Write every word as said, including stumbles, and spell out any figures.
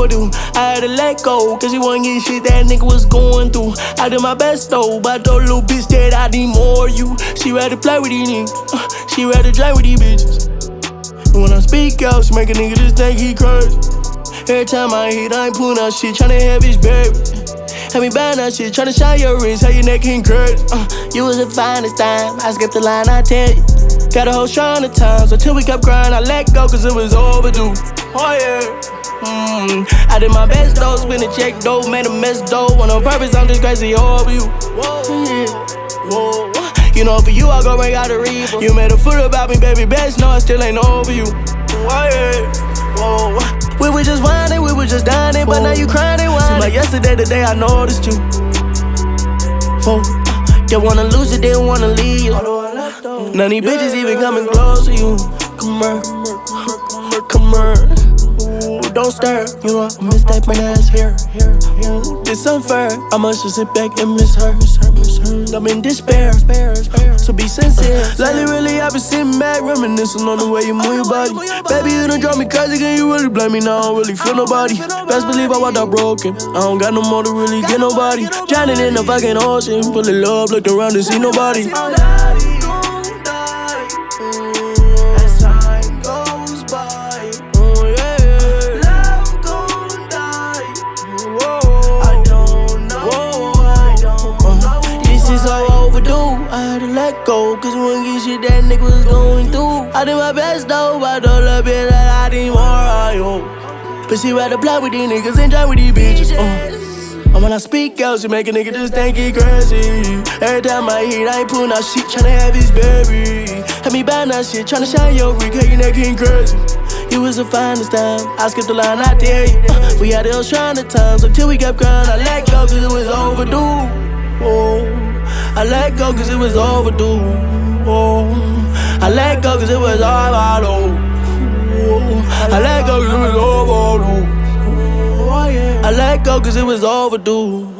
overdue. I had to let go, cause she wasn't getting shit that nigga was going through. I did my best though, but I told little bitch that I need more of you. She rather play with these niggas, uh, she rather drink with these bitches. And when I speak out, she make a nigga just think he crazy. Every time I hit, I ain't pulling out shit, tryna have his baby. Have me buying that shit, tryna shine your wrist, how your neck ain't crazy. Uh, you was the finest time, I skipped the line, I tell you. Got a whole shrine of times, until we kept crying, I let go, cause it was overdue. Oh yeah. Mm, I did my best though, spin a check though, made a mess though. On a purpose, I'm just crazy over you. Whoa, yeah. Whoa. You know, for you, I go bring out the reaper. You made a fool about me, baby, best know I still ain't over you. Oh yeah. Whoa. We was just whining, we was just dining, but now you crying and whining. Seems like yesterday, the day I noticed you. Whoa. Didn't wanna lose you, didn't wanna leave you. None of these bitches even coming close to you. Come here, come here. Ooh, don't stir, you know I miss that pretty ass hair. Ooh, this unfair, I must just sit back and miss her. I'm in despair, so be sincere. Lately, really, I've been sitting back, reminiscing on the way you move your body. Baby, you done drive me crazy, can you really blame me now? I don't really feel nobody. Best believe I walked out broken. I don't got no more to really get nobody. Drowning in the fucking ocean, full of love, looked around and see nobody. I had to let go, cause one get shit that nigga was going through. I did my best though, but I told her bitch that I need more of you. But she rather play with these niggas and drink with these bitches. Uh. And when I speak out, she make a nigga just think he crazy. Every time I hit, I ain't pulling out shit, tryna have his baby. Had me buying that shit, tryna shine your rig, hey, your neck ain't crazy. You was the finest time, I skipped the line, I tell you. Uh, we had those trying to times, until we kept crying, I let go, cause it was overdue. Oh. I let go cause it was overdue. Oh, I let go cause it was all I know. Oh, I let go cause it was overdue. I let go cause it was overdue.